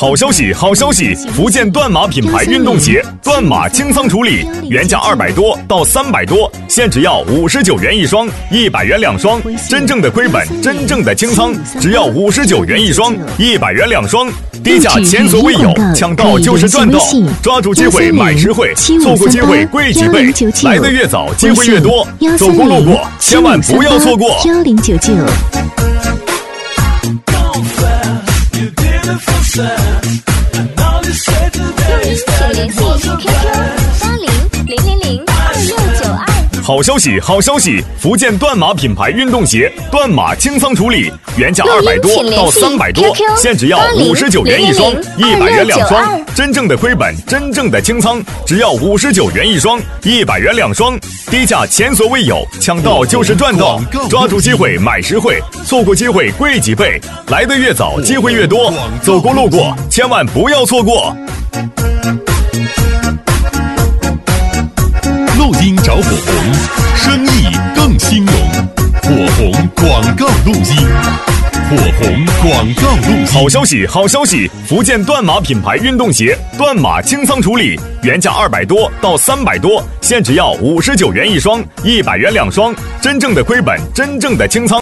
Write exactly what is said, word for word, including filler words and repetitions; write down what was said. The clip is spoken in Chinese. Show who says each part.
Speaker 1: 好消息，好消息！福建断马品牌运动鞋，断马清仓处理，原价二百多到三百多，现只要五十九元一双，一百元两双。真正的亏本，真正的清仓，只要五十九元一双，一百元两双。低价前所未有，抢到就是赚到，抓住机会买实惠，错过机会贵几倍。来得越早，机会越多，走过路过，千万不要错过。
Speaker 2: 幺零九九。
Speaker 3: 请联系 Q Q 八零零零零二六九二。
Speaker 1: 好消息，好消息！福建断马品牌运动鞋，断马清仓处理，原价二百多到三百多，现只要五十九元一双，一百元两双。真正的亏本，真正的清仓，只要五十九元一双，一百元两双。低价前所未有，抢到就是赚到，抓住机会买实惠，错过机会贵几倍。来得越早，机会越多，走过路过，千万不要错过。
Speaker 4: 录音找火红，生意更兴隆。火红广告录音，火红广告录音。
Speaker 1: 好消息，好消息！福建断马品牌运动鞋，断马清仓处理，原价二百多到三百多，现只要五十九元一双，一百元两双。真正的亏本，真正的清仓。